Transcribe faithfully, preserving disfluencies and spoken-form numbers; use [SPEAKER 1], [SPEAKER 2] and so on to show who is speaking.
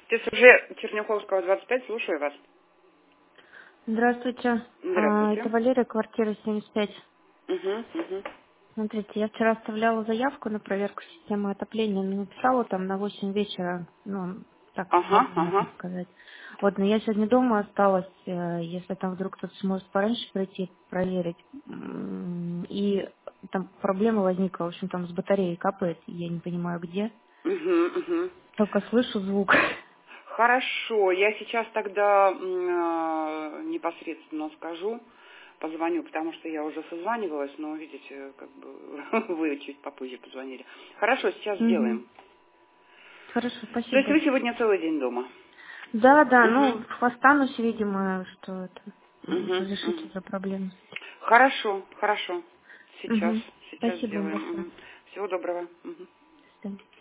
[SPEAKER 1] ТСЖ Черняховского, двадцать пять, слушаю вас.
[SPEAKER 2] Здравствуйте. А,
[SPEAKER 1] Здравствуйте.
[SPEAKER 2] Это Валерия, квартира семьдесят пять.
[SPEAKER 1] Угу, угу.
[SPEAKER 2] Смотрите, я вчера оставляла заявку на проверку системы отопления, но написала там на восемь вечера, ну, так,
[SPEAKER 1] Ага,
[SPEAKER 2] вовремя, так
[SPEAKER 1] ага.
[SPEAKER 2] сказать. Вот, но я сегодня дома осталась, э, если там вдруг кто-то сможет пораньше прийти проверить. М, И там проблема возникла, в общем, там с батареей капает, и я не понимаю где.
[SPEAKER 1] Угу, угу.
[SPEAKER 2] Только слышу звук.
[SPEAKER 1] Хорошо, я сейчас тогда м, э, непосредственно скажу, позвоню, потому что я уже созванивалась, но, видите, как бы вы чуть попозже позвонили. Хорошо, сейчас
[SPEAKER 2] Мгм.
[SPEAKER 1] сделаем.
[SPEAKER 2] Хорошо,
[SPEAKER 1] То
[SPEAKER 2] спасибо
[SPEAKER 1] есть вы
[SPEAKER 2] большое.
[SPEAKER 1] сегодня целый день дома?
[SPEAKER 2] Да, да,
[SPEAKER 1] Угу,
[SPEAKER 2] ну, останусь, видимо, что это, м,
[SPEAKER 1] угу,
[SPEAKER 2] разрешить
[SPEAKER 1] угу.
[SPEAKER 2] уже проблему.
[SPEAKER 1] Хорошо, хорошо. Сейчас,
[SPEAKER 2] Угу.
[SPEAKER 1] сейчас
[SPEAKER 2] Спасибо вам
[SPEAKER 1] сделаем.
[SPEAKER 2] большое.
[SPEAKER 1] Мгм. Всего доброго. Мгм.
[SPEAKER 2] До свидания.